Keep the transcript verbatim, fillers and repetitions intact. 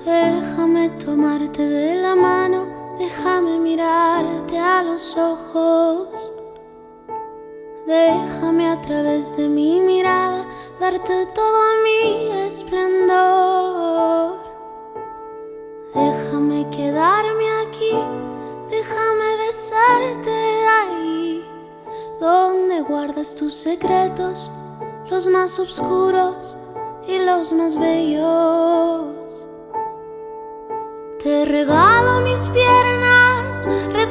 Déjame tomarte de la mano, déjame mirarte a los ojos. Déjame a través de mi mirada darte todo mi esplendor. Déjame quedarme aquí, déjame besarte ahí, donde guardas tus secretos, los más oscuros y los más bellos. Te regalo mis piernas,